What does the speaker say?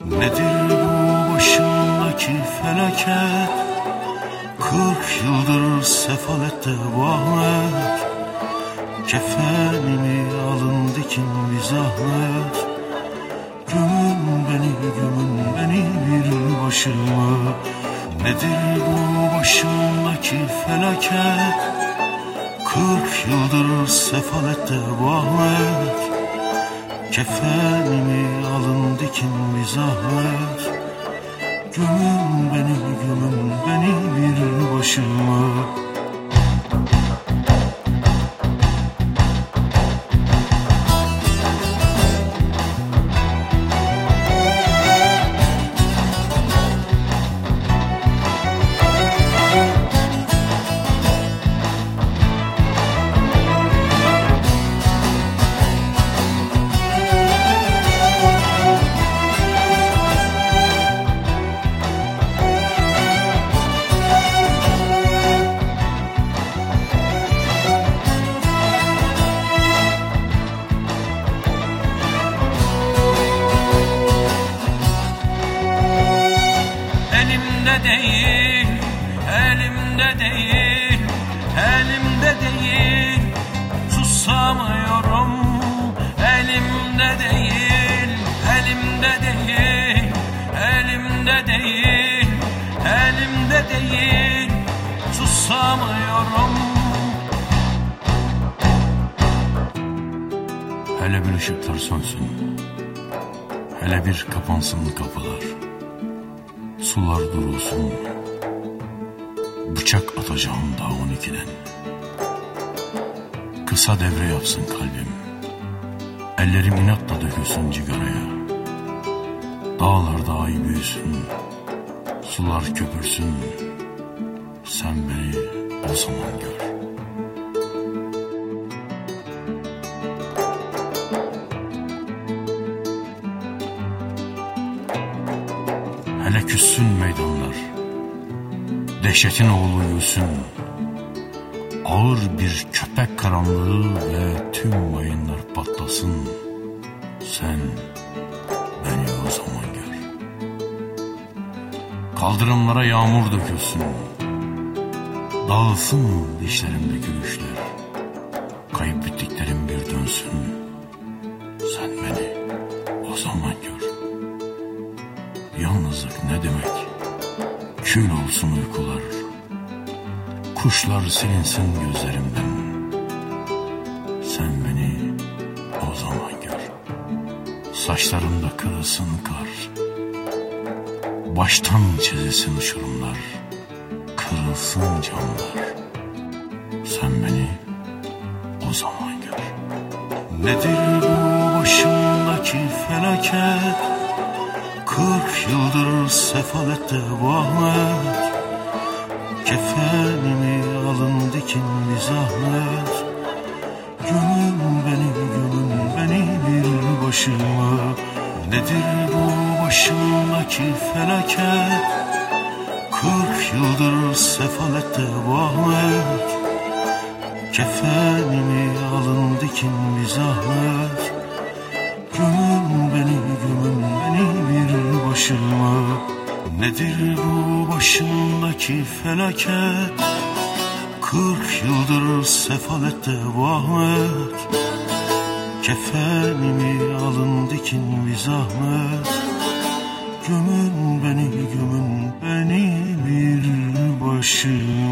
Nedir bu başımdaki felaket? 40 yıldır sefalette bu Ahmet. Kefenimi alın dikin bir zahmet. Gömün beni bir başıma. Nedir bu başımdaki felaket? 40 yıldır sefalette bu Ahmet. Kefenimi alın dikin bir zahmet. Gömün beni bir başıma. Elimde değil, susamıyorum. Elimde değil, susamıyorum. Hele bir ışıklar sönsün, hele bir kapansın kapılar. Sular durulsun, bıçak atacağım daha 12'den. Kısa devre yapsın kalbim, ellerim inatla dökülsün cigaraya. Dağlarda ay büyüsün, sular köpürsün, sen beni o zaman gör. Hele küssün meydanlar, dehşetin oğlu yürüsün. Ağır bir köpek karanlığı ve tüm mayınlar patlasın. Sen beni o zaman gör. Kaldırımlara yağmur dökülsün. Dağılsın dişlerimdeki güçler. Kayıp bittiklerim bir dönsün. Sen beni o zaman gör. Yalnızlık ne demek? Kül olsun uykular. Kuşlar silinsin gözlerimden. Sen beni o zaman gör. Saçlarımda kırılsın kar. Baştan çizilsin uçurumlar. Kırılsın camlar. Sen beni o zaman gör. Nedir bu başımdaki felaket? 40 yıldır sefalette bu Ahmet. Kefenimi alın dikin bir zahmet. Gömün beni bir başıma. Nedir bu başımdaki felaket? 40 yıldır sefalette bu Ahmet. Kefenimi alın dikin bir zahmet. Gömün beni bir başıma. Nedir bu başımdaki felaket? 40 yıldır sefalette bu Ahmet. Kefenimi alın dikin bir zahmet. Gömün beni bir başıma.